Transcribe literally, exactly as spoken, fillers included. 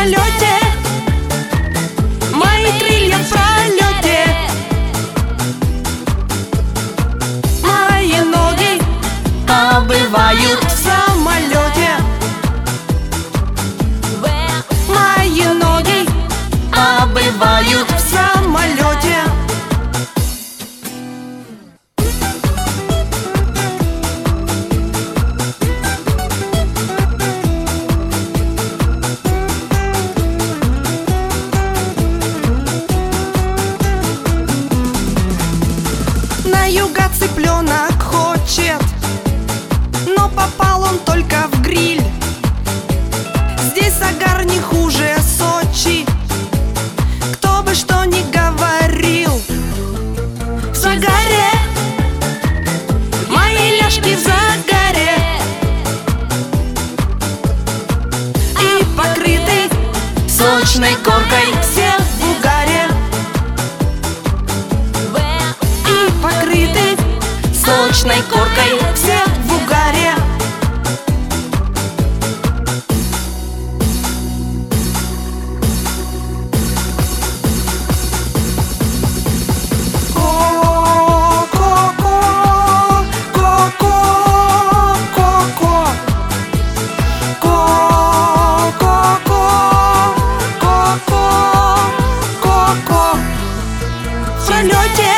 пролете, мои крылья в пролете, мои ноги побывают в самолете, мои ноги побывают в самолете. На юга цыпленок хочет, но попал он только в гриль. Здесь загар не хуже Сочи, кто бы что ни говорил. В загаре мои ляжки в загаре и покрыты сочной коркой все в угаре, и покрыты сочной коркой все в угаре. В пролете,